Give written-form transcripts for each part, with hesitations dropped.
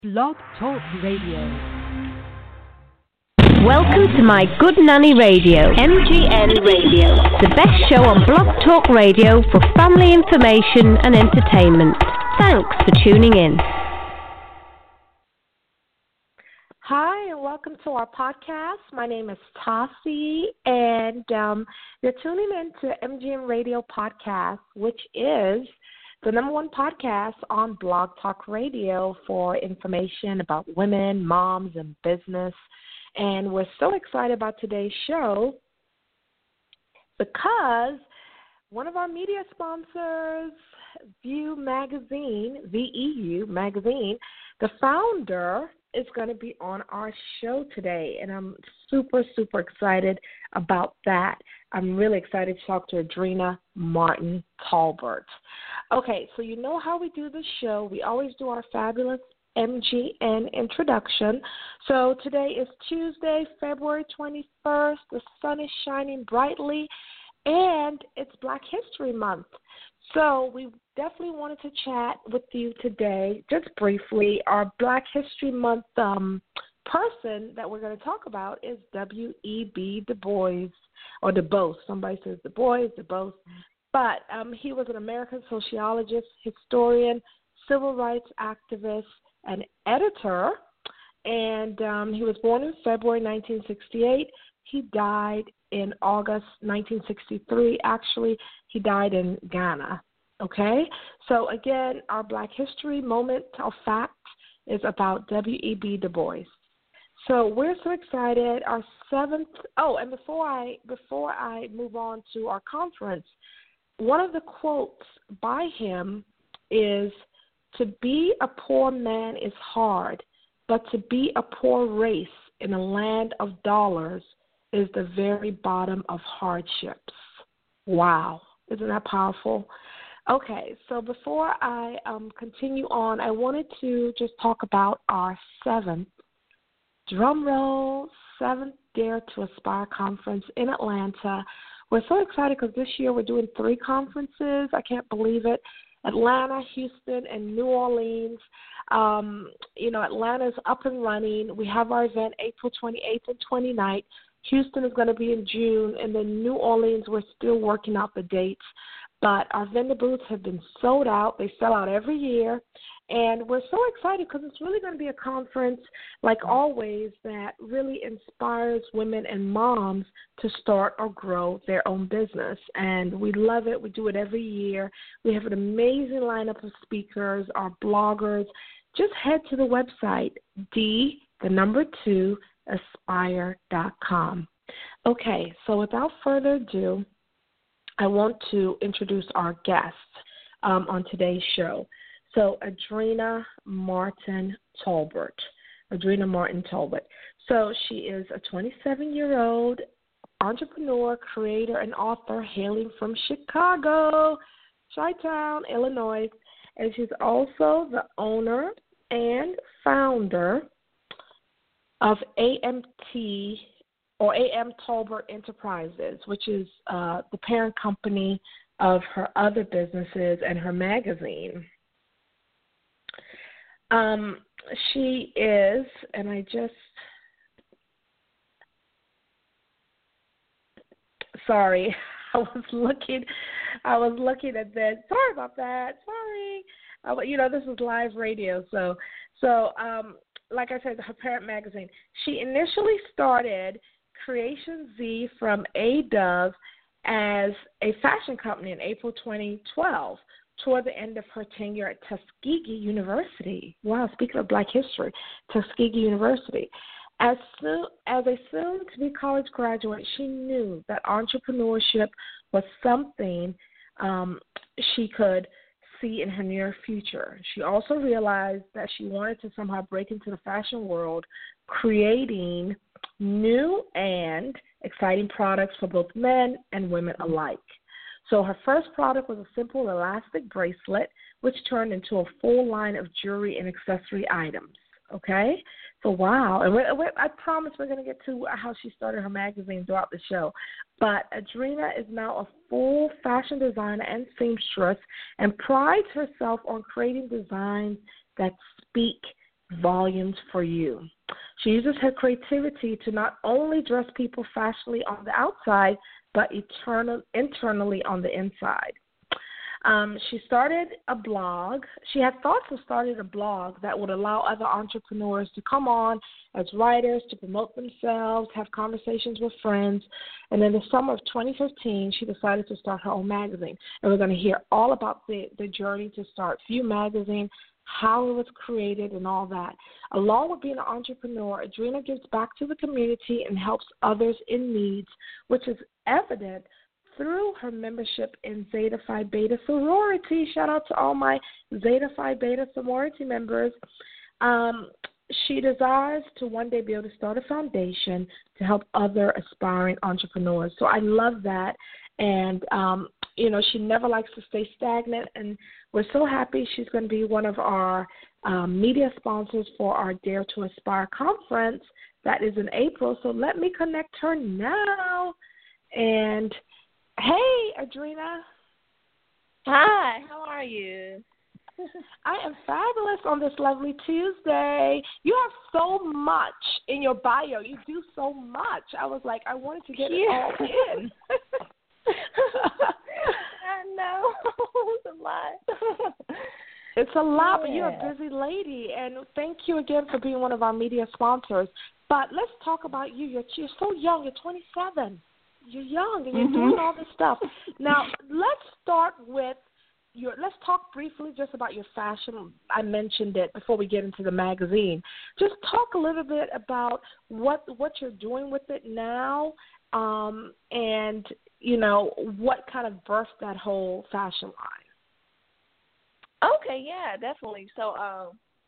Blog Talk Radio. Welcome to My Good Nanny Radio, MGN Radio, the best show on Blog Talk Radio for family information and entertainment. Thanks for tuning in. Hi, and welcome to our podcast. My name is Tassie, and you're tuning in to MGM Radio Podcast, which is the number one podcast on Blog Talk Radio for information about women, moms, and business. And we're so excited about today's show because one of our media sponsors, View Magazine, VEU Magazine, the founder is going to be on our show today, and I'm super, super excited about that. I'm really excited to talk to Adrena Martin Talbert. Okay, so you know how we do the show. We always do our fabulous MGN introduction. So today is Tuesday, February 21st. The sun is shining brightly, and it's Black History Month. So we definitely wanted to chat with you today, just briefly. Our Black History Month person that we're going to talk about is W.E.B. Du Bois, or Du Bois. Somebody says Du Bois, Du Bois. But he was an American sociologist, historian, civil rights activist, and editor. And he was born in February 1968. He died in August 1963. Actually, he died in Ghana. Okay? So, again, our Black History moment of fact is about W.E.B. Du Bois. So we're so excited. Our seventh. Oh, and before I move on to our conference, one of the quotes by him is, "To be a poor man is hard, but to be a poor race in a land of dollars is the very bottom of hardships." Wow. Isn't that powerful? Okay, so before I continue on, I wanted to just talk about our seventh, drum roll, seventh Dare to Aspire conference in Atlanta. We're so excited because this year we're doing 3 conferences. I can't believe it. Atlanta, Houston, and New Orleans. Atlanta's up and running. We have our event April 28th and 29th. Houston is going to be in June, and then New Orleans, we're still working out the dates. But our vendor booths have been sold out. They sell out every year. And we're so excited because it's really going to be a conference, like always, that really inspires women and moms to start or grow their own business. And we love it. We do it every year. We have an amazing lineup of speakers, our bloggers. Just head to the website, aspire.com. Okay, so without further ado, I want to introduce our guests on today's show. So Adrena Martin Talbert. So she is a 27-year-old entrepreneur, creator, and author hailing from Chicago, Chi-Town, Illinois. And she's also the owner and founder of AMT, or AM Talbert Enterprises, which is the parent company of her other businesses and her magazine. She is, and I was looking at that. Sorry about that. Sorry. This is live radio, so like I said, her parent magazine. She initially started Creation Z from A-Dove as a fashion company in April 2012, toward the end of her tenure at Tuskegee University. Wow, speaking of Black history, Tuskegee University. As a soon-to-be college graduate, she knew that entrepreneurship was something she could see in her near future. She also realized that she wanted to somehow break into the fashion world, creating new and exciting products for both men and women alike. So her first product was a simple elastic bracelet, which turned into a full line of jewelry and accessory items. Okay? So, wow. And I promise we're going to get to how she started her magazine throughout the show. But Adrena is now a full fashion designer and seamstress and prides herself on creating designs that speak volumes for you. She uses her creativity to not only dress people fashionably on the outside, but internally on the inside. She started a blog. She had thoughts of starting a blog that would allow other entrepreneurs to come on as writers, to promote themselves, have conversations with friends. And in the summer of 2015, she decided to start her own magazine. And we're going to hear all about the journey to start View Magazine, how it was created, and all that. Along with being an entrepreneur, Adrena gives back to the community and helps others in need, which is evident through her membership in Zeta Phi Beta sorority. Shout out to all my Zeta Phi Beta sorority members. She desires to one day be able to start a foundation to help other aspiring entrepreneurs. So I love that. And, she never likes to stay stagnant. And we're so happy she's going to be one of our media sponsors for our Dare to Aspire conference that is in April. So let me connect her now. And hey, Adrena. Hi, how are you? I am fabulous on this lovely Tuesday. You have so much in your bio. You do so much. I was like, I wanted to get it all in. I know. It's a lot. It's a lot, but you're a busy lady. And thank you again for being one of our media sponsors. But let's talk about you. You're so young. You're 27. You're young, and you're doing all this stuff. Now, let's start with let's talk briefly just about your fashion. I mentioned it before we get into the magazine. Just talk a little bit about what you're doing with it now, and, what kind of birthed that whole fashion line. Okay, yeah, definitely. So I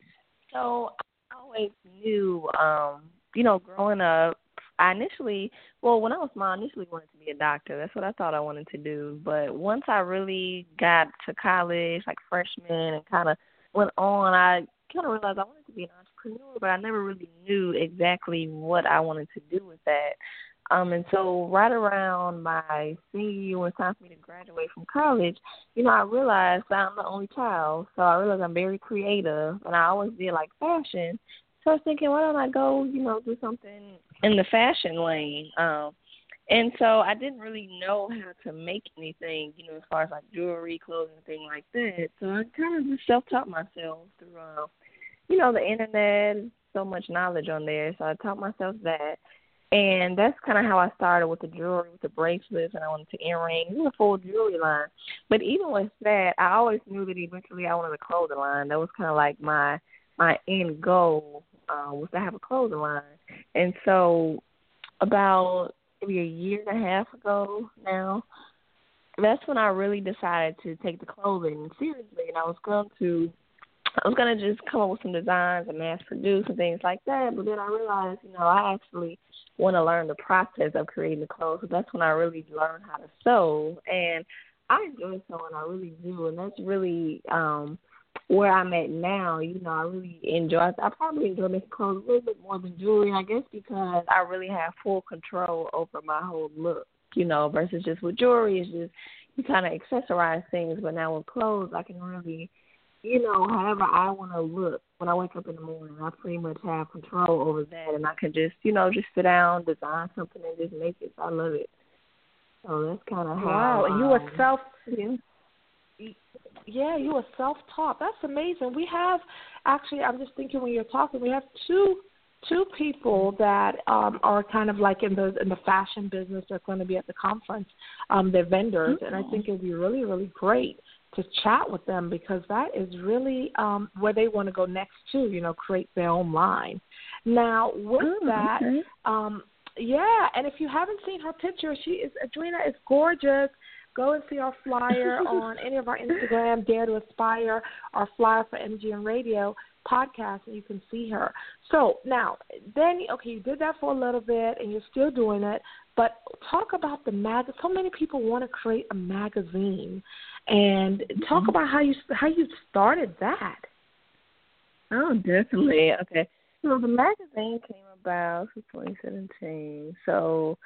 always knew, growing up, when I was small, I initially wanted to be a doctor. That's what I thought I wanted to do. But once I really got to college, like freshman, and kind of went on, I kind of realized I wanted to be an entrepreneur, but I never really knew exactly what I wanted to do with that. And so right around my senior year, when it's time for me to graduate from college, I realized I'm the only child. So I realized I'm very creative, and I always did like fashion. So I was thinking, why don't I go, do something in the fashion lane? And so I didn't really know how to make anything, as far as like jewelry, clothing, things like that. So I kind of just self-taught myself through, the internet, so much knowledge on there. So I taught myself that. And that's kind of how I started with the jewelry, with the bracelets, and I wanted to earrings, a full jewelry line. But even with that, I always knew that eventually I wanted a clothing line. That was kind of like my end goal, was to have a clothing line. And so about maybe a year and a half ago now, that's when I really decided to take the clothing seriously, and I was going to just come up with some designs and mass produce and things like that. But then I realized, I actually want to learn the process of creating the clothes. So that's when I really learned how to sew. And I enjoy sewing, I really do. And that's really where I'm at now. I really enjoy it. I probably enjoy making clothes a little bit more than jewelry, I guess, because I really have full control over my whole look, versus just with jewelry, it's just you kind of accessorize things. But now with clothes, I can really, however I want to look when I wake up in the morning, I pretty much have control over that, and I can just, just sit down, design something, and just make it. I love it. So that's kind of how. Wow, and you were you were self-taught. That's amazing. We have actually, I'm just thinking when you're talking, we have two people that are kind of like in the fashion business that's going to be at the conference. They're vendors, and I think it would be really, really great to chat with them, because that is really where they want to go next too, create their own line. Now, with that, and if you haven't seen her picture, Adrena is gorgeous. Go and see our flyer on any of our Instagram, Dare to Aspire, our flyer for MGM Radio podcast, and you can see her. So now, then, you did that for a little bit, and you're still doing it, but talk about the magazine. So many people want to create a magazine, and talk about how you started that. Oh, definitely. Okay. So the magazine came about in 2017. So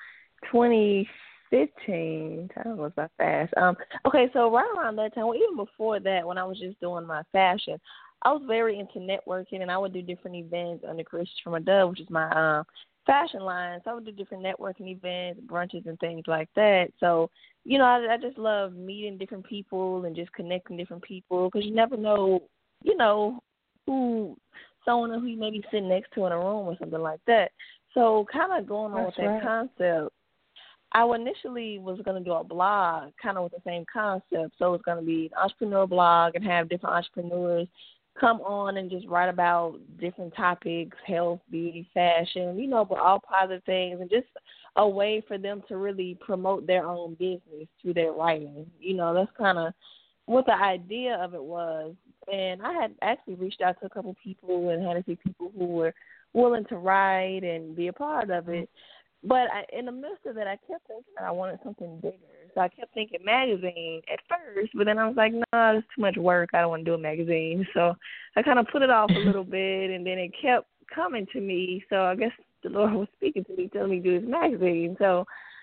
2015, time goes by fast. Okay, so right around that time, well, even before that, when I was just doing my fashion, I was very into networking, and I would do different events under Christopher Madub, which is my fashion line. So I would do different networking events, brunches, and things like that. So, you know, I just love meeting different people and just connecting different people because you never know, you know, someone who you may be sitting next to in a room or something like that. So kind of going on with that concept, I initially was going to do a blog kind of with the same concept. So it's going to be an entrepreneur blog and have different entrepreneurs come on and just write about different topics, health, beauty, fashion, you know, but all positive things, and just a way for them to really promote their own business through their writing. You know, that's kind of what the idea of it was. And I had actually reached out to a couple people and had a few people who were willing to write and be a part of it. But in the midst of it, I kept thinking that I wanted something bigger. So I kept thinking magazine at first, but then I was like, no, it's too much work. I don't want to do a magazine. So I kind of put it off a little bit, and then it kept coming to me. So I guess the Lord was speaking to me, telling me to do this magazine. So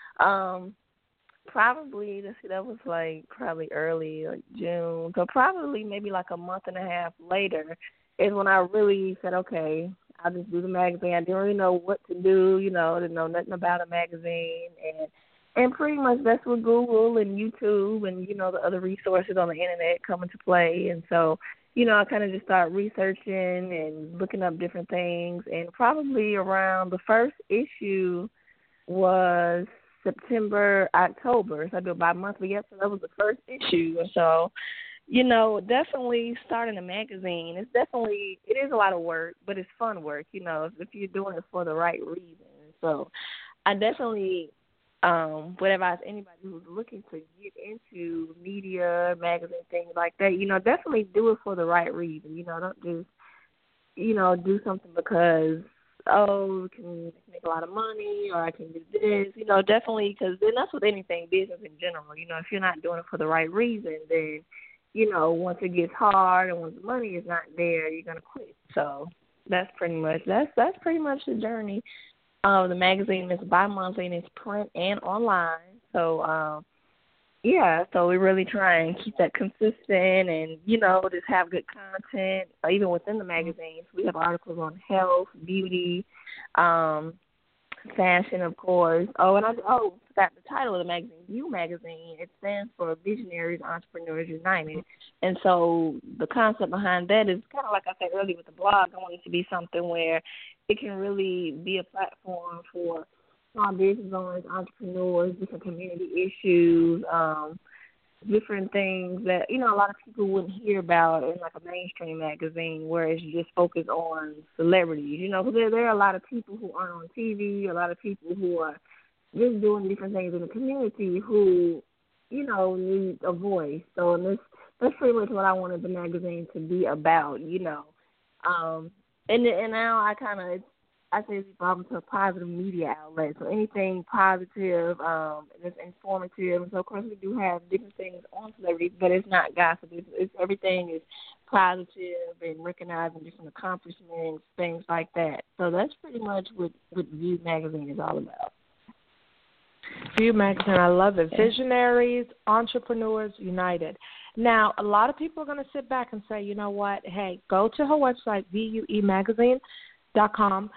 probably, that was like probably early, like June. So probably maybe like a month and a half later is when I really said, okay, I'll just do the magazine. I didn't really know what to do, you know, didn't know nothing about a magazine. And pretty much that's where Google and YouTube and, you know, the other resources on the Internet come into play. And so, you know, I kind of just started researching and looking up different things. And probably around the first issue was September, October. So I do it bi-monthly. Yes, so that was the first issue. And so, you know, definitely starting a magazine, it is a lot of work, but it's fun work, you know, if you're doing it for the right reason. So I definitely would advise anybody who's looking to get into media, magazine, things like that, you know, definitely do it for the right reason. You know, don't just, you know, do something because, oh, I can make a lot of money or I can do this, you know, definitely, because then that's with anything, business in general. You know, if you're not doing it for the right reason, then, you know, once it gets hard and once the money is not there, you're going to quit. So that's pretty much the journey. The magazine is bi-monthly and it's print and online. So, so we really try and keep that consistent and, you know, just have good content. Even within the magazines, we have articles on health, beauty, fashion, of course. Forgot the title of the magazine, View Magazine. It stands for Visionaries Entrepreneurs United. And so the concept behind that is kind of like I said earlier with the blog. I want it to be something where it can really be a platform for small business owners, entrepreneurs, different community issues, different things that, you know, a lot of people wouldn't hear about in like a mainstream magazine where it's just focused on celebrities, you know, because there are a lot of people who aren't on TV, a lot of people who are just doing different things in the community who, you know, need a voice. So that's pretty much what I wanted the magazine to be about, you know. And now I say it's evolved into a positive media outlet. So anything positive, that's informative. And so, of course, we do have different things on celebrities, but it's not gossip. It's everything is positive and recognizing different accomplishments, things like that. So that's pretty much what View Magazine is all about. View Magazine, I love it. Visionaries, Entrepreneurs United. Now, a lot of people are going to sit back and say, you know what, hey, go to her website, vuemagazine.com.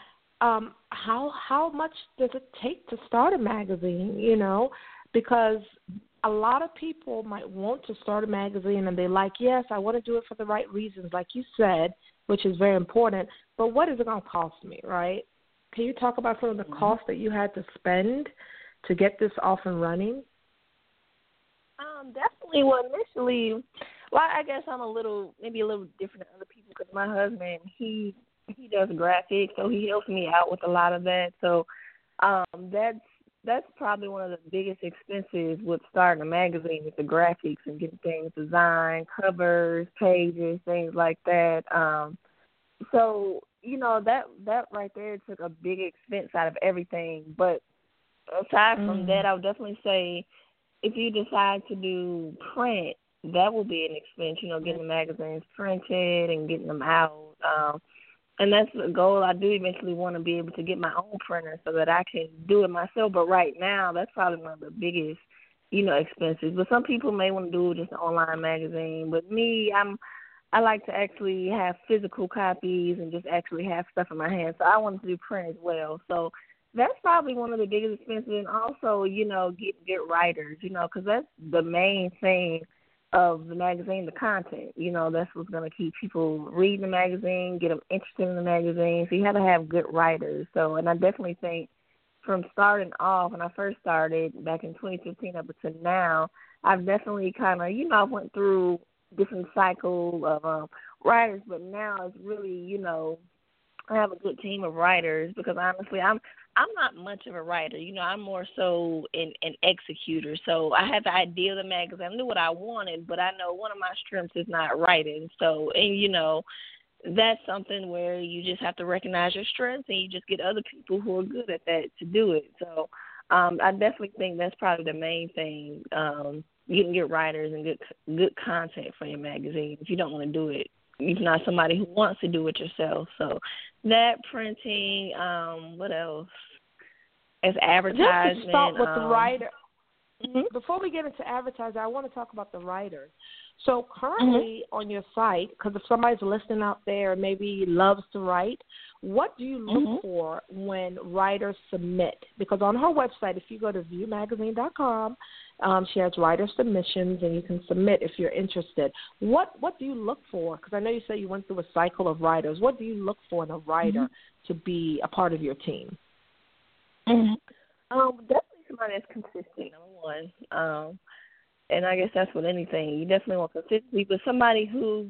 How much does it take to start a magazine, you know? Because a lot of people might want to start a magazine and they're like, yes, I want to do it for the right reasons, like you said, which is very important. But what is it going to cost me, right? Can you talk about some of the costs that you had to spend to get this off and running? Definitely. Well, initially, I guess I'm maybe a little different than other people because my husband, he does graphics, so he helps me out with a lot of that. So that's probably one of the biggest expenses with starting a magazine is the graphics and getting things designed, covers, pages, things like that. So, you know, that right there took a big expense out of everything. But aside from that, I would definitely say if you decide to do print, that will be an expense, you know, getting the magazines printed and getting them out. And that's the goal. I do eventually want to be able to get my own printer so that I can do it myself. But right now, that's probably one of the biggest, you know, expenses. But some people may want to do just an online magazine. But me, I like to actually have physical copies and just actually have stuff in my hand. So I wanted to do print as well. So that's probably one of the biggest expenses. And also, get writers, because that's the main thing of the magazine, the content. That's what's going to keep people reading the magazine, get them interested in the magazine. So you have to have good writers. So, and I definitely think from starting off, when I first started back in 2015 up until now, I've definitely kind of, I went through different cycle of writers, but now it's really, I have a good team of writers because honestly, I'm not much of a writer. I'm more so an executor. So I had the idea of the magazine. I knew what I wanted, but I know one of my strengths is not writing. So, and that's something where you just have to recognize your strengths and you just get other people who are good at that to do it. So I definitely think that's probably the main thing. You can get writers and good content for your magazine if you don't want to do it. You're not somebody who wants to do it yourself. So that, printing, what else? As advertisement. Just to start with the writer. Mm-hmm. Before we get into advertising, I want to talk about the writers. So currently on your site, because if somebody's listening out there and maybe loves to write, what do you look for when writers submit? Because on her website, if you go to viewmagazine.com, she has writer submissions, and you can submit if you're interested. What do you look for? Because I know you said you went through a cycle of writers. What do you look for in a writer to be a part of your team? Definitely somebody that's consistent, number one. And I guess that's with anything. You definitely want consistency, but somebody who,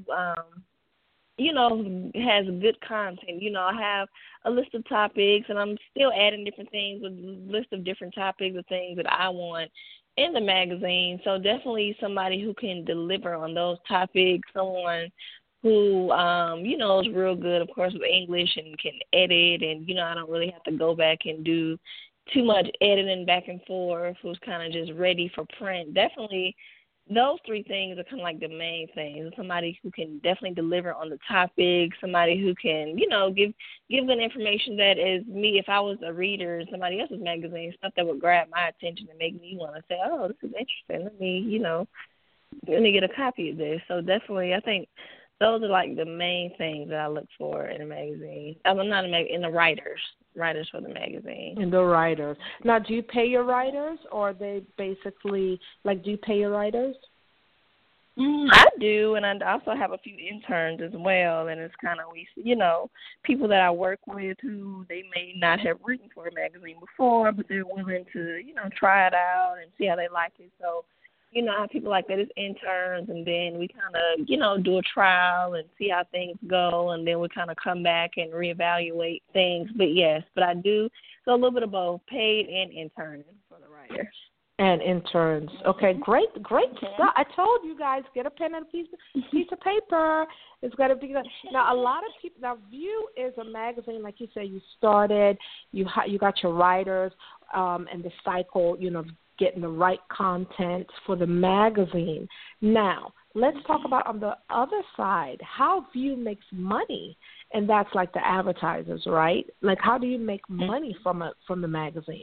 has good content. I have a list of topics, and I'm still adding different things with a list of different topics of things that I want in the magazine. So definitely somebody who can deliver on those topics, someone who, is real good, of course, with English and can edit. And, I don't really have to go back and do too much editing back and forth, who's kind of just ready for print. Definitely those three things are kind of like the main things. Somebody who can definitely deliver on the topic, somebody who can, give good information that is me, if I was a reader in somebody else's magazine, stuff that would grab my attention and make me want to say, oh, this is interesting. Let me get a copy of this. So definitely I think those are like the main things that I look for in a magazine. I'm not in the writers for the magazine. In the writers. Now, do you pay your writers, or are they basically, do you pay your writers? I do, and I also have a few interns as well, and it's kind of, people that I work with who they may not have written for a magazine before, but they're willing to, try it out and see how they like it. So, I have people like that as interns, and then we kind of, do a trial and see how things go, and then we kind of come back and reevaluate things. But yes, I do. So a little bit of both, paid and interning for the writers. And interns. Okay, great stuff. I told you guys, get a pen and a piece of paper. It's got to be good. Now, a lot of people, View is a magazine, like you said, you started, you got your writers, and the cycle, getting the right content for the magazine. Now, let's talk about on the other side, how View makes money, and that's like the advertisers, right? Like, how do you make money from the magazine?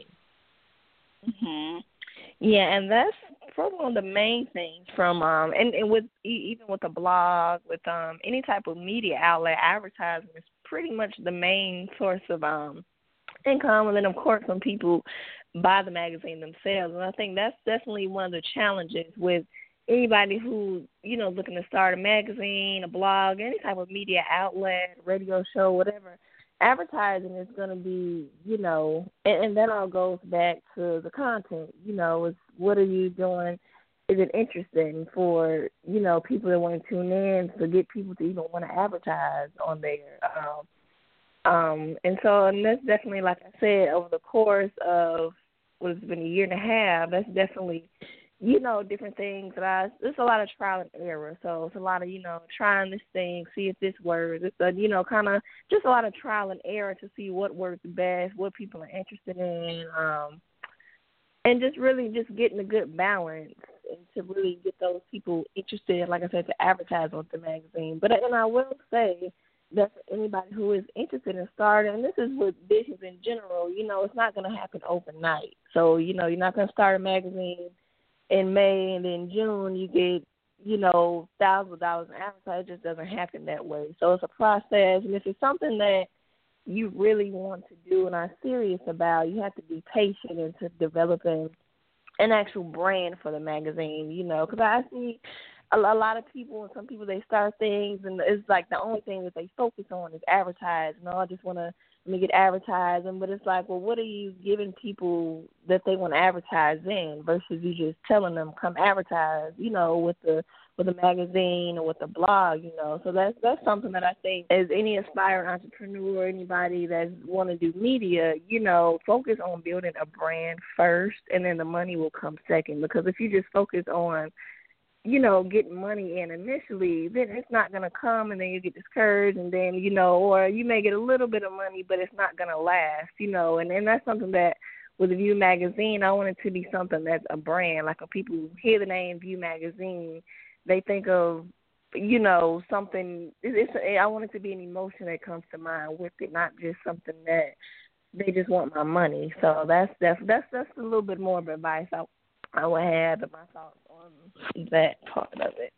Yeah, and that's probably one of the main things from and with even with the blog, with any type of media outlet, advertising is pretty much the main source of income. And then, of course, when people buy the magazine themselves. And I think that's definitely one of the challenges with anybody who, looking to start a magazine, a blog, any type of media outlet, radio show, whatever. Advertising is going to be, and that all goes back to the content, is what are you doing? Is it interesting for, people that want to tune in, to get people to even want to advertise on there? And that's definitely, like I said, over the course of what's been a year and a half, that's definitely, different things that it's a lot of trial and error. So it's a lot of, trying this thing, see if this works. It's a, kind of just a lot of trial and error to see what works best, what people are interested in, and just really just getting a good balance and to really get those people interested, like I said, to advertise on the magazine. And I will say that for anybody who is interested in starting, and this is with business in general, it's not going to happen overnight. So, you're not going to start a magazine in May, and then June you get, thousands of dollars in advertising. It just doesn't happen that way. So it's a process, and if it's something that you really want to do and are serious about, you have to be patient into developing an actual brand for the magazine, because I see a lot of people, and some people, they start things, and it's like the only thing that they focus on is advertising. I just want to get advertising, but it's like, well, what are you giving people that they want to advertise in versus you just telling them come advertise, with a magazine or with a blog, So that's something that I think as any aspiring entrepreneur, anybody that want to do media, focus on building a brand first, and then the money will come second. Because if you just focus on getting money in initially, then it's not going to come, and then you get discouraged, and then, or you may get a little bit of money, but it's not going to last, and that's something that with View Magazine, I want it to be something that's a brand. Like when people hear the name View Magazine, they think of, something, I want it to be an emotion that comes to mind with it, not just something that they just want my money. So that's a little bit more of advice I would have in my thoughts on that part of it.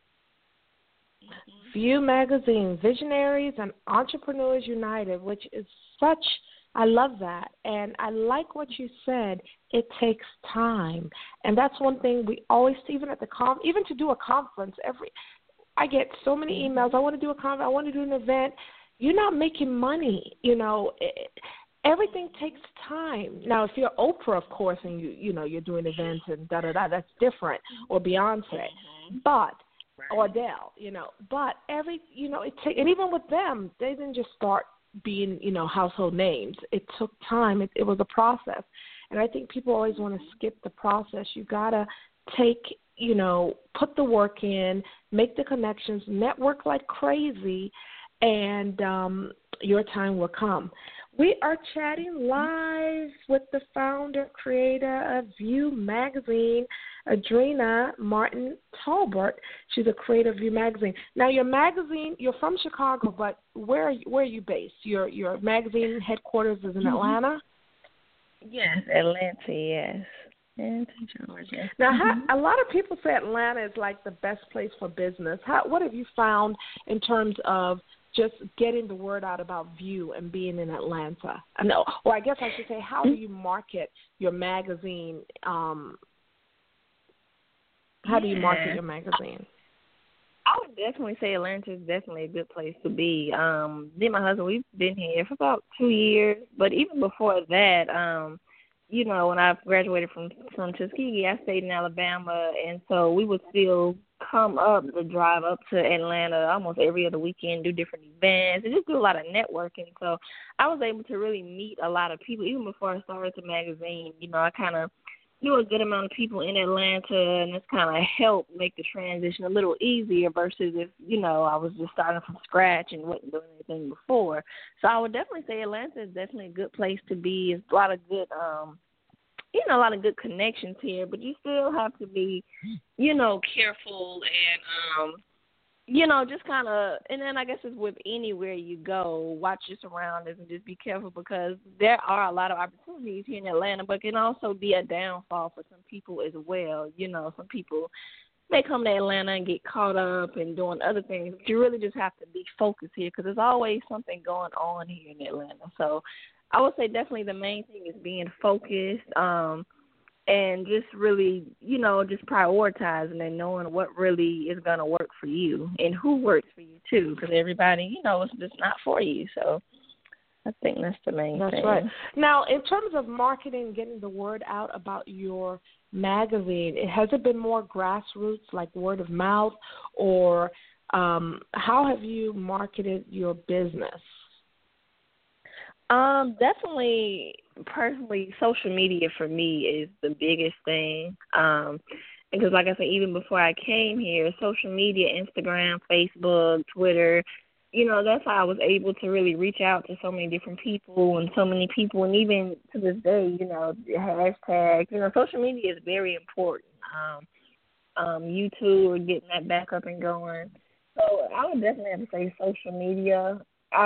View Magazine, Visionaries and Entrepreneurs United, which is I love that. And I like what you said, it takes time. And that's one thing we always, even at the even to do a conference, I get so many emails, I want to do a conference, I want to do an event. You're not making money, everything takes time. Now, if you're Oprah, of course, and you're doing events and that's different, or Beyonce, but or Adele, but and even with them, they didn't just start being household names. It took time. It was a process, and I think people always want to skip the process. You gotta put the work in, make the connections, network like crazy, and your time will come. We are chatting live with the founder, creator of View Magazine, Adrena Martin Talbert. She's a creator of View Magazine. Now, your magazine, you're from Chicago, but where are you based? Your magazine headquarters is in Atlanta? Yes, Atlanta, yes. Atlanta, Georgia. Now, a lot of people say Atlanta is like the best place for business. What have you found in terms of just getting the word out about View and being in Atlanta? I guess I should say, how do you market your magazine? How do you market your magazine? I would definitely say Atlanta is definitely a good place to be. Me and my husband, we've been here for about 2 years, but even before that, when I graduated from Tuskegee, I stayed in Alabama, and so we would still drive up to Atlanta almost every other weekend, do different events, and just do a lot of networking. So I was able to really meet a lot of people. Even before I started the magazine, I kind of knew a good amount of people in Atlanta, and it's kind of helped make the transition a little easier versus if, I was just starting from scratch and wasn't doing anything before. So I would definitely say Atlanta is definitely a good place to be. It's a lot of good a lot of good connections here, but you still have to be, careful and, just kind of, and then I guess it's with anywhere you go, watch your surroundings and just be careful because there are a lot of opportunities here in Atlanta, but it can also be a downfall for some people as well. Some people may come to Atlanta and get caught up and doing other things, but you really just have to be focused here because there's always something going on here in Atlanta. So I would say definitely the main thing is being focused and just really, just prioritizing and knowing what really is going to work for you and who works for you, too, because everybody, it's just not for you. So I think that's the main thing. That's right. Now, in terms of marketing, getting the word out about your magazine, has it been more grassroots, like word of mouth, or how have you marketed your business? Definitely, personally, social media for me is the biggest thing. Because like I said, even before I came here, social media, Instagram, Facebook, Twitter, that's how I was able to really reach out to so many different people and so many people. And even to this day, hashtags, social media is very important. YouTube, or getting that back up and going. So I would definitely have to say social media.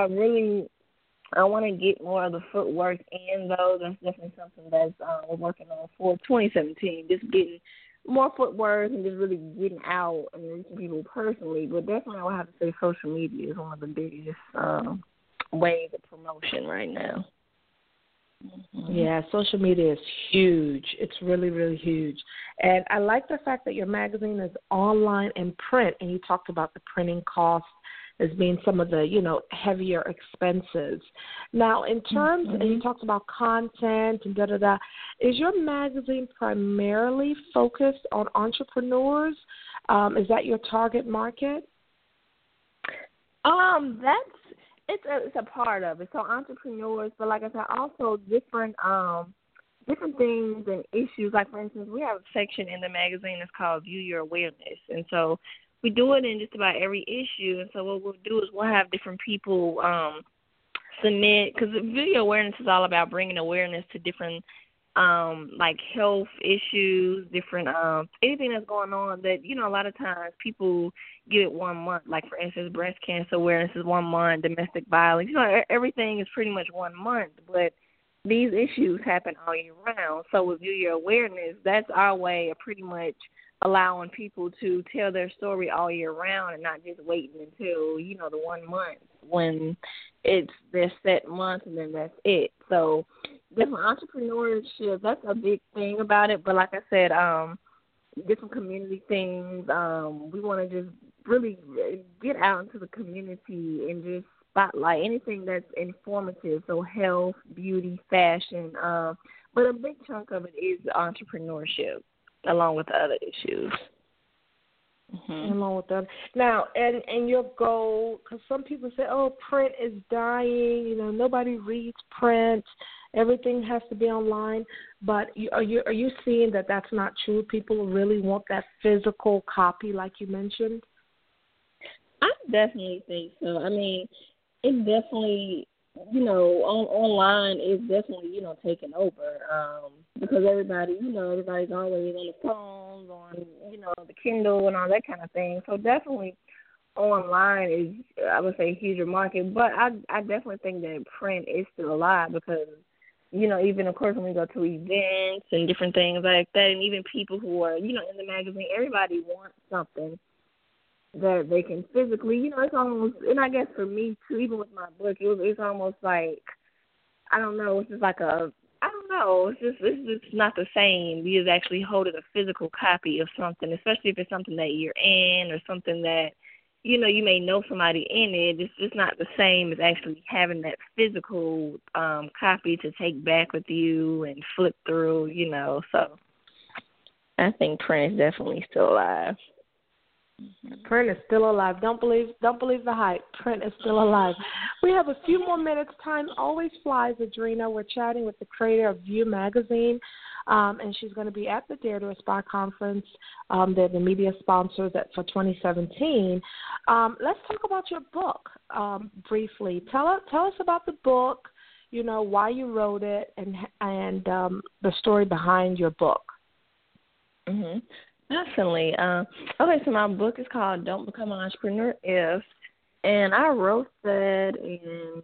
I want to get more of the footwork in, though. That's definitely something that's we're working on for 2017, just getting more footwork and just really getting out and reaching people personally. But definitely I would have to say social media is one of the biggest ways of promotion right now. Mm-hmm. Yeah, social media is huge. It's really, really huge. And I like the fact that your magazine is online and print, and you talked about the printing costs as being some of the, heavier expenses. Now, in terms, and you talked about content and da-da-da, is your magazine primarily focused on entrepreneurs? Is that your target market? It's a part of it. So entrepreneurs, but like I said, also different things and issues. Like for instance, we have a section in the magazine that's called View Your Awareness, and so we do it in just about every issue. And so what we'll do is we'll have different people submit, because View Your Awareness is all about bringing awareness to different like health issues, different anything that's going on that, a lot of times people get it 1 month. Like for instance, breast cancer awareness is 1 month, domestic violence, everything is pretty much 1 month, but these issues happen all year round. So with View Your Awareness, that's our way of pretty much allowing people to tell their story all year round and not just waiting until, the 1 month when it's their set month and then that's it. So different entrepreneurship, that's a big thing about it. But like I said, different community things. We want to just really get out into the community and just spotlight anything that's informative. So health, beauty, fashion. But a big chunk of it is entrepreneurship, along with the other issues. Mm-hmm. Along with that. Now, and your goal, because some people say, print is dying. Nobody reads print. Everything has to be online. But are you seeing that that's not true? People really want that physical copy, like you mentioned. I definitely think so. I mean, it definitely, online is definitely, taking over because everybody, everybody's always on the phones, on, the Kindle and all that kind of thing. So definitely online is, I would say, a huge market. But I definitely think that print is still alive because, even, of course, when we go to events and different things like that, and even people who are, in the magazine, everybody wants something that they can physically, it's almost, and I guess for me too, even with my book, it's almost like, I don't know, it's just like it's just not the same. You just actually holding a physical copy of something, especially if it's something that you're in or something that, you may know somebody in it. It's just not the same as actually having that physical copy to take back with you and flip through, so I think print is definitely still alive. Print is still alive. Don't believe the hype. Print is still alive. We have a few more minutes. Time always flies, Adrena. We're chatting with the creator of View Magazine, and she's going to be at the Dare to Aspire conference. They're the media sponsors for 2017. Let's talk about your book briefly. Tell us about the book. Why you wrote it, and the story behind your book. Mhm. Definitely. Okay, so my book is called Don't Become an Entrepreneur If, and I wrote that in,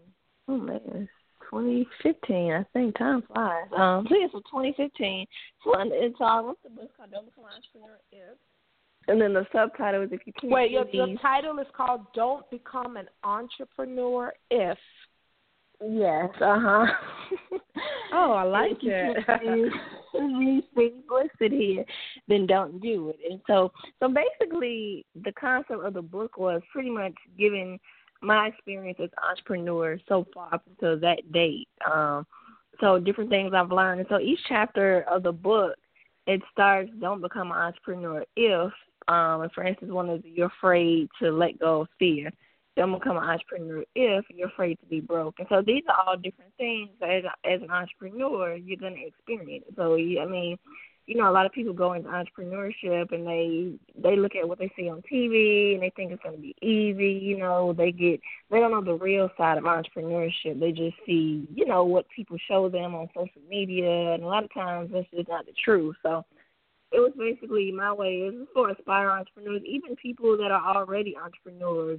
2015, I think. Time flies. So it's from 2015. So I wrote the book called Don't Become an Entrepreneur If, and then the subtitle is If You Can't. Wait, your title is called Don't Become an Entrepreneur If. Yes, Oh, I like it. Listed here, then don't do it. And so basically, the concept of the book was pretty much giving my experience as an entrepreneur so far up until that date. So different things I've learned. And so each chapter of the book, it starts, don't become an entrepreneur if, and for instance, one is you're afraid to let go of fear. Don't become an entrepreneur if you're afraid to be broke. And so these are all different things that as an entrepreneur you're going to experience. So, a lot of people go into entrepreneurship and they look at what they see on TV and they think it's going to be easy. They don't know the real side of entrepreneurship. They just see, what people show them on social media, and a lot of times that's just not the truth. So it was basically my way. It was for aspiring entrepreneurs, even people that are already entrepreneurs.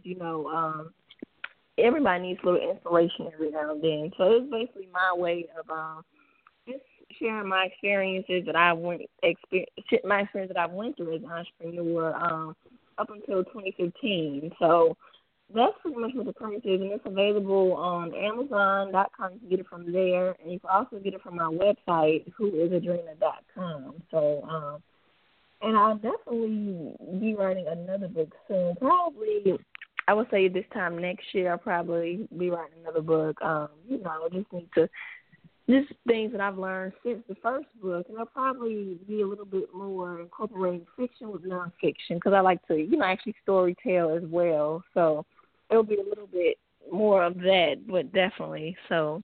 Everybody needs a little inspiration every now and then. So it was basically my way of just sharing my experiences that my experience that I went through as an entrepreneur up until 2015. So that's pretty much what the premise is, and it's available on Amazon.com. You can get it from there, and you can also get it from my website, whoisadrena.com. So, and I'll definitely be writing another book soon. Probably, I would say this time next year, I'll probably be writing another book. I just need to, just things that I've learned since the first book, and I'll probably be a little bit more incorporating fiction with nonfiction, because I like to, actually story tell as well. So it'll be a little bit more of that, but definitely. So,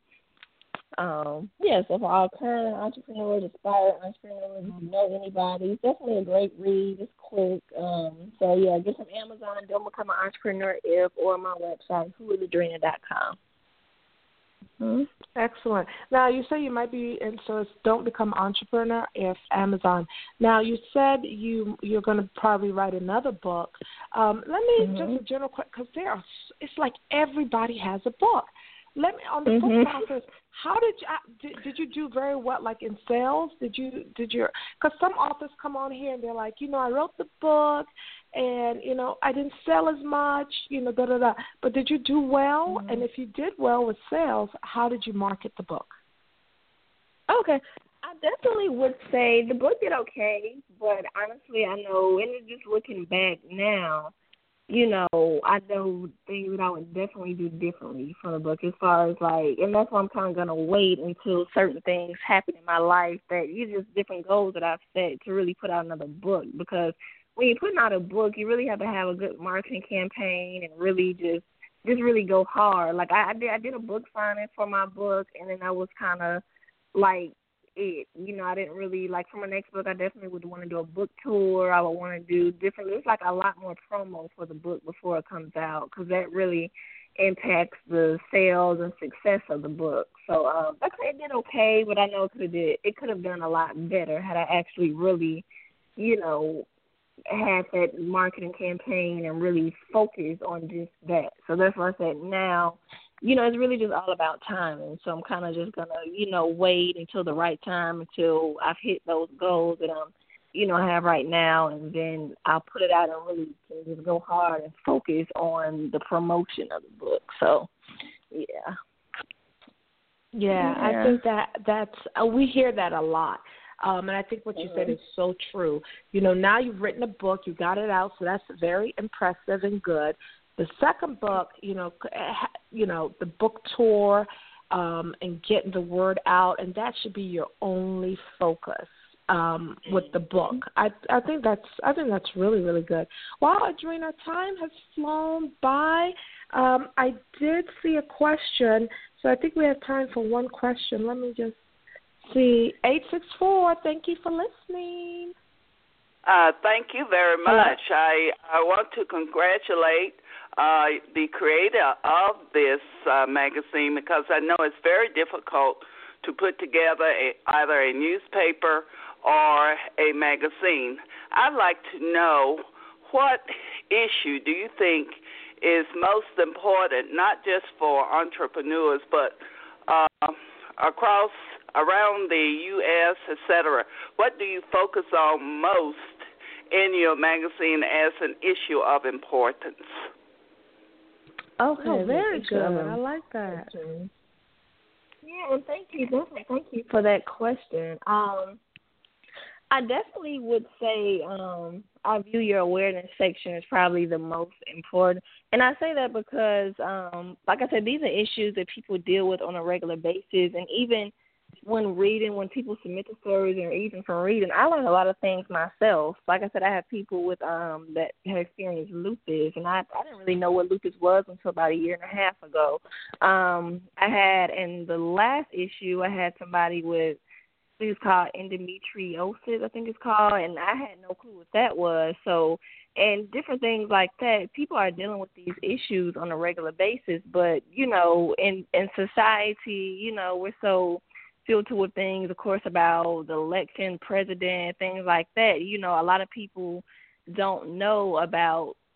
so for all current entrepreneurs, aspiring entrepreneurs, if you know anybody, it's definitely a great read. It's quick. Get some Amazon, Don't Become an Entrepreneur If, or my website, whoisadrena.com. Mm-hmm. Excellent. Now, you say you might be, and so it's Don't Become Entrepreneur If, Amazon. Now, you said you're going to probably write another book. Let me just a general question, because it's like everybody has a book. Let me, on the book process, how did you do very well, like in sales? Because some authors come on here and they're like, I wrote the book and, I didn't sell as much, But did you do well? And if you did well with sales, how did you market the book? Okay. I definitely would say the book did okay, but honestly, I know, and just looking back now, I know things that I would definitely do differently from the book as far as and that's why I'm kind of going to wait until certain things happen in my life that just different goals that I've set to really put out another book, because when you're putting out a book, you really have to have a good marketing campaign and really just really go hard. Like I did a book signing for my book, and then I was kind of I didn't really, for my next book, I definitely would want to do a book tour. I would want to do different, it's a lot more promo for the book before it comes out, because that really impacts the sales and success of the book. So, it did okay, but I know it could have done a lot better had I actually really, had that marketing campaign and really focused on just that. So that's why I said now, it's really just all about timing. So I'm kind of just going to, wait until the right time, until I've hit those goals that I'm, I have right now, and then I'll put it out and really just go hard and focus on the promotion of the book. So, yeah. Yeah, I think that's we hear that a lot. And I think what you said is so true. Now you've written a book, you got it out, so that's very impressive and good. The second book, the book tour and getting the word out, and that should be your only focus with the book. I think that's really, really good. Wow, Adrena, time has flown by. I did see a question, so I think we have time for one question. Let me just see. 864, thank you for listening. Thank you very much. I want to congratulate the creator of this magazine, because I know it's very difficult to put together either a newspaper or a magazine. I'd like to know, what issue do you think is most important, not just for entrepreneurs, but around the U.S., et cetera? What do you focus on most in your magazine as an issue of importance? Okay, very good. I like that. Yeah, and thank you for that question. I definitely would say I view your awareness section as probably the most important. And I say that because, like I said, these are issues that people deal with on a regular basis. And even when people submit the stories, or even from reading, I learn a lot of things myself. Like I said, I have people with that have experienced lupus, and I didn't really know what lupus was until about a year and a half ago. I had, in the last issue, I had somebody with, I think it's called endometriosis, I think it's called, and I had no clue what that was. So, and different things like that. People are dealing with these issues on a regular basis, but, in society, we're so filtered with things, of course, about the election, president, things like that. A lot of people don't know about,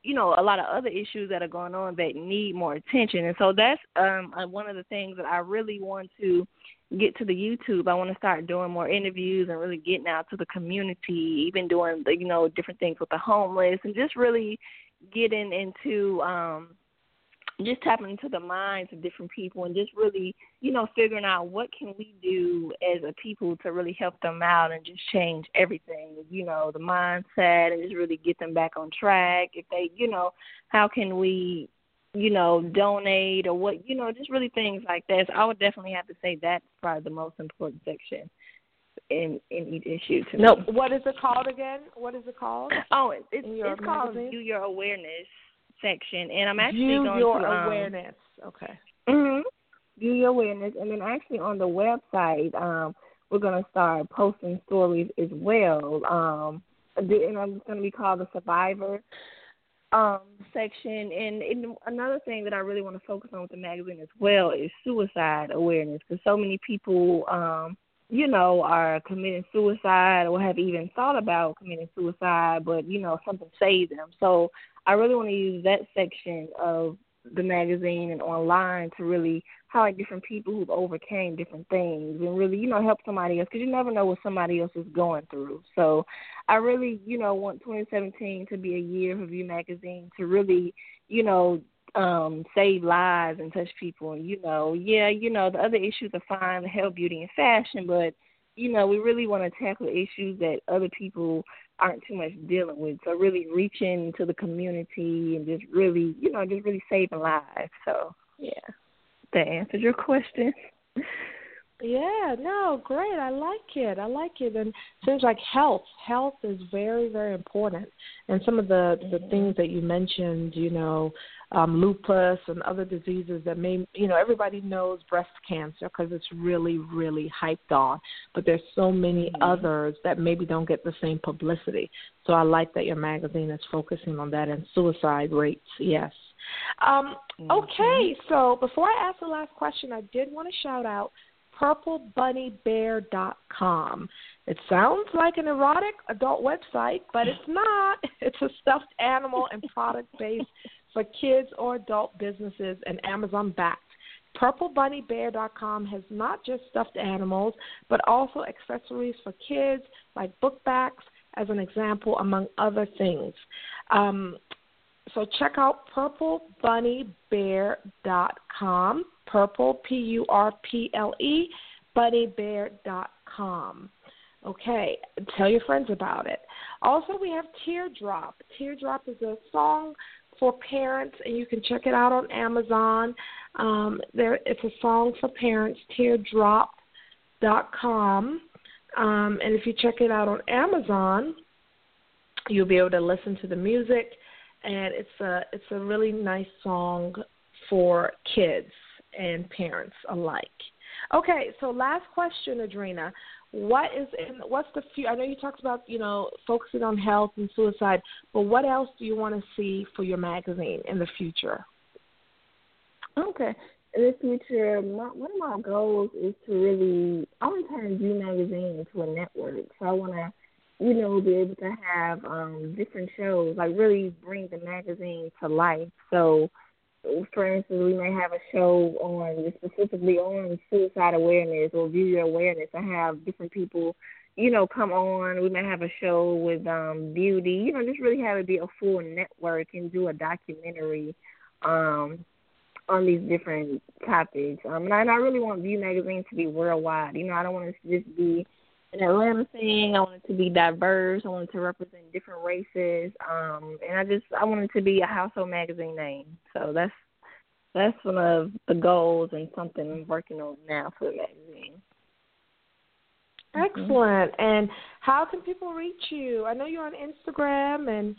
a lot of other issues that are going on that need more attention. And so that's one of the things that I really want to get to the YouTube. I want to start doing more interviews and really getting out to the community, even doing the, different things with the homeless, and just really getting into just tapping into the minds of different people and just really, figuring out what can we do as a people to really help them out and just change everything, the mindset, and just really get them back on track. If they, how can we, donate or what, just really things like that. So I would definitely have to say that's probably the most important section in each issue to me. No, what is it called again? What is it called? Oh, it's called View Your Awareness section, and I'm actually View going Your to Awareness. Okay. View Your Awareness, and then actually on the website, we're going to start posting stories as well. And it's going to be called the Survivor section. And another thing that I really want to focus on with the magazine as well is suicide awareness, because so many people, are committing suicide or have even thought about committing suicide, but, something saved them. So I really want to use that section of the magazine and online to really highlight different people who've overcame different things and really, help somebody else, because you never know what somebody else is going through. So I really, want 2017 to be a year of View Magazine to really, save lives and touch people. And, the other issues are fine, the health, beauty, and fashion, but, we really want to tackle issues that other people aren't too much dealing with. So really reaching to the community and just really, just really saving lives. So, yeah, that answered your question. Yeah, no, great. I like it. And it seems like health is very, very important. And some of the things that you mentioned, lupus and other diseases that everybody knows breast cancer because it's really, really hyped on. But there's so many others that maybe don't get the same publicity. So I like that your magazine is focusing on that, and suicide rates, yes. Okay, so before I ask the last question, I did want to shout out purplebunnybear.com. It sounds like an erotic adult website, but it's not. It's a stuffed animal and product base for kids or adult businesses and Amazon-backed. Purplebunnybear.com has not just stuffed animals, but also accessories for kids like book backs, as an example, among other things. So check out purplebunnybear.com. Purple, P-U-R-P-L-E, bunnybear.com. Okay, tell your friends about it. Also, we have Teardrop. Teardrop is a song for parents, and you can check it out on Amazon. It's a song for parents, teardrop.com. And if you check it out on Amazon, you'll be able to listen to the music, and it's a really nice song for kids and parents alike. Okay, so last question, Adrena. What's the future? I know you talked about, focusing on health and suicide, but what else do you want to see for your magazine in the future? Okay. In the future, one of my goals is to really, I want to turn View Magazine into a network. So I want to, be able to have different shows, like really bring the magazine to life. So, for instance, we may have a show specifically on suicide awareness or View Your Awareness. I have different people, come on. We may have a show with beauty, just really have it be a full network and do a documentary on these different topics. And I really want View Magazine to be worldwide. I don't want it to just be an Atlanta thing. I want it to be diverse. I want it to represent different races. And I want it to be a household magazine name. So that's one of the goals and something I'm working on now for the magazine. Excellent. And how can people reach you? I know you're on Instagram and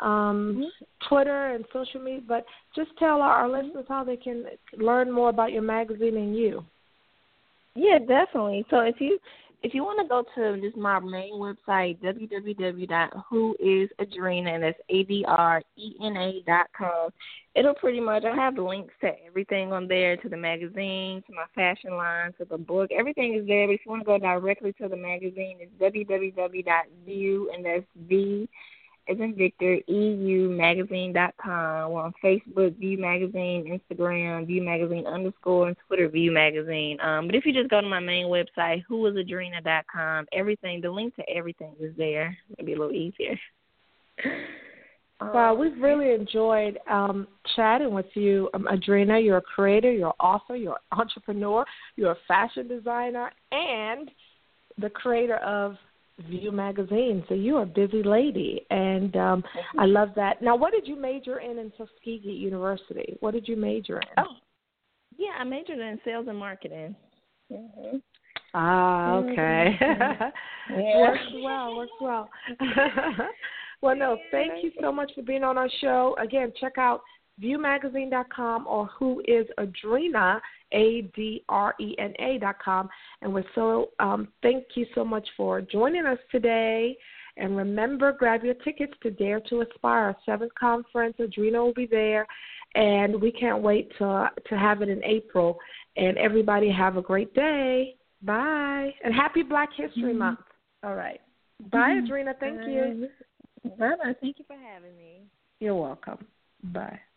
Twitter and social media, but just tell our listeners how they can learn more about your magazine and you. Yeah, definitely. So if you want to go to just my main website, www.whoisadrena, and that's ADRENA.com, it'll pretty much, I have links to everything on there, to the magazine, to my fashion line, to the book. Everything is there. But if you want to go directly to the magazine, it's www.view, and that's V as in Victor, EUmagazine.com. We're on Facebook, View Magazine, Instagram, View Magazine _ and Twitter, View Magazine. But if you just go to my main website, whoisadrena.com, everything, the link to everything is there. It'll be a little easier. Well, we've really enjoyed chatting with you, Adrena. You're a creator, you're an author, you're an entrepreneur, you're a fashion designer, and the creator of View Magazine. So you're a busy lady, and I love that. Now, what did you major in Tuskegee University? What did you major in? Oh, yeah, I majored in sales and marketing. Mm-hmm. Ah, okay. Yeah. Works well. Well, no, thank you so much for being on our show. Again, check out viewmagazine.com or whoisadrena, ADRENA.com. And we're so thank you so much for joining us today. And remember, grab your tickets to Dare to Aspire, 7th conference. Adrena will be there, and we can't wait to have it in April. And everybody have a great day. Bye. And happy Black History Month. All right. Bye, Adrena. Thank you. Bye-bye. Thank you for having me. You're welcome. Bye.